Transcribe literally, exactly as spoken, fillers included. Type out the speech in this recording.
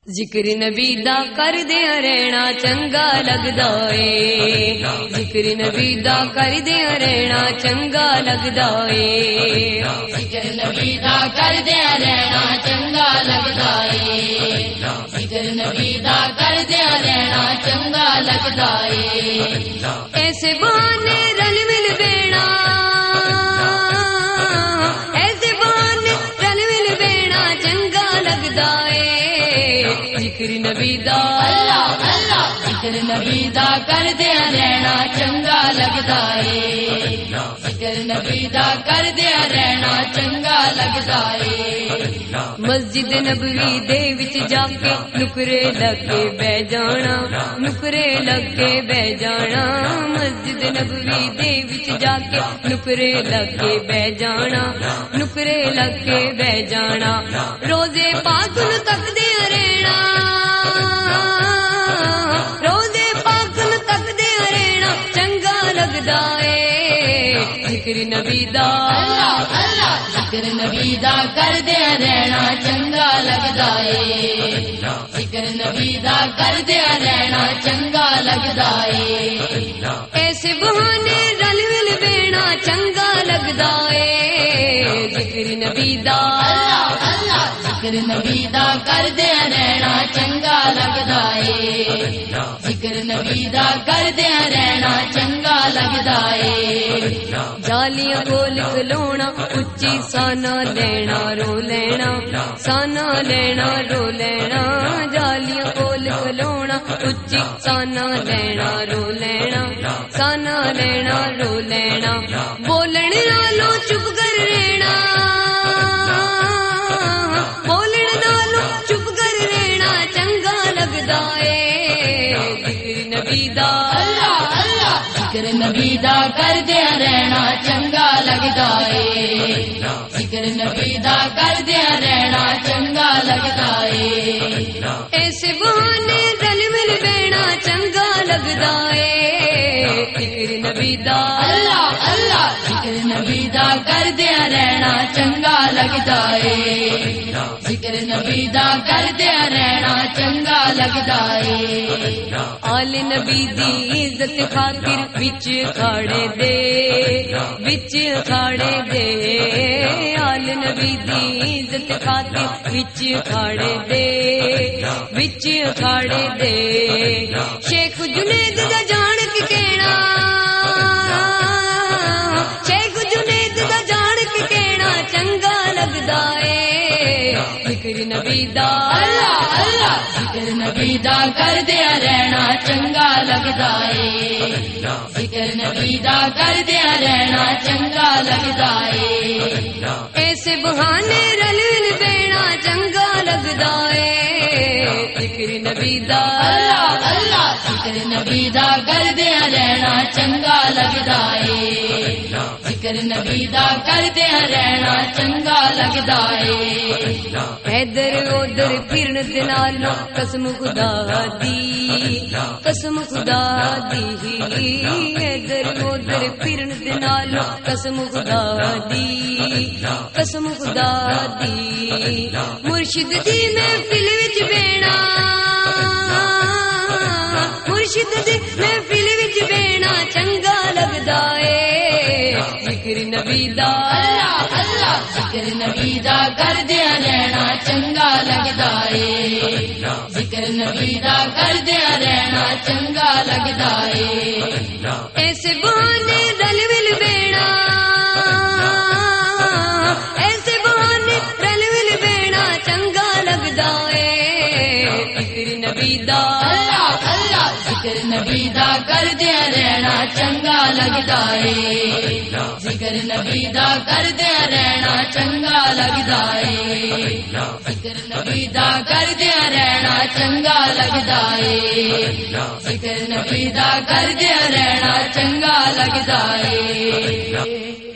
ذکر نبی دا کر دے رہنا چنگا لگدا اے، ذکر نبی دا کر دے رہنا چنگا لگدا اے، ذکر نبی دا کر دے رہنا چنگا لگدا اے، ذکر نبی دا کر دے رہنا چنگا لگدا اے، ایسے بہانے رل مل بینا، ایسے بہانے رل مل بینا چنگا لگدا اے، ذکر نبی دا اللہ اللہ ذکر نبی دا کر دے رہنا چنگا لگدا اے، ذکر نبی دا کر دے رہنا چنگا لگدا اے، مسجد نبوی دے وچ جا کے نکرے لگ کے بہ جانا، نکرے لگ کے بہ جانا، مسجد نبوی دے وچ جا کے نکرے لگ کے بہ جانا، نکرے لگ کے بہ جانا، روزے پاک نو تکدے رہنا، روزے پاک نو تکدے رہنا چنگا لگدا اے، ذکر نبی دا اللہ اللہ ذکر نبی دا کر دے رہنا چنگا لگدا اے، ذکر نبی دا کر دے رہنا چنگا لگدا اے، ایسے بہانے رل مل بینا چنگا لگدا اے، ذکر نبی دا اللہ اللہ ذکر نبی دا کر دے رہنا چنگا لگدا اے، ذکر نبی دا کر دے رہنا چنگا لگدا اے، جالیاں کول کھلونا اچھی سانا لینا رو لینا، سانا لینا رو لینا، جالیاں کول کھلونا اچھی سانا لینا رو لینا، سانا لینا رو لینا، بولن نالوں چپ کر رہنا، بولن نالوں چپ کر رہنا چنگا لگدا اے، ذکر نبی دا اللہ اللہ ذکر نبی دا کر دے رہنا چنگا لگدا اے، ذکر نبی دا کر دے رہنا چنگا لگدا اے، ایسے بہانے رل مل بینا چنگا لگدا اے، ذکر نبی دا اللہ اللہ ذکر نبی دا کر دے رہنا چنگا لگدا اے، ذکر نبی دا کر دے رہنا چنگا لگدا اے، آل نبی دی عزت خاطر وچ کھاڑے دے، وچ کھاڑے دے، آل نبی دی عزت خاطر وچ کھاڑے دے، وچ کھاڑے دے، شیخ جنید دا جان کے کہنا، شیخ جنید دا جان کے کہنا چنگا لگدا اے، ذکر نبی دا اللہ اللہ ذکر نبی دا کر دے رہنا چنگا لگدا اے، ذکر نبی دا کر دے رہنا چنگا لگدا اے، ایسے بہانے رل مل بینا چنگا لگدا اے، ذکر نبی دا اللہ اللہ ذکر نبی دا کر دے رہنا چنگا لگدا اے، ذکر نبی دا کر دے رہنا چنگا لگدا اے، ادھر ادھر پھرن دے نالوں قسم خدا دی، قسم خدا دی، ادھر ادھر پھرن دے نالوں قسم خدا دی، قسم خدا دی، مرشد دی محفل وچ بینا، مرشد دی محفل وچ بینا چنگا لگدا اے، ذکر نبی دا اللہ اللہ ذکر نبی دا کر دے رہنا چنگا لگدا اے، ذکر نبی دا کر دے رہنا چنگا لگدا اے، ایسے بہانے رل مل بینا، ایسے بہانے رل مل بینا چنگا لگدا اے، ذکر نبی دا اللہ اللہ ذکر نبی دا کر دے رہنا چنگا لگدا اے، ذکر نبی دا کر دے رہنا چنگا لگدا اے، ذکر نبی دا کر دے رہنا چنگا لگدا اے، ذکر نبی دا کر دے رہنا چنگا لگدا اے۔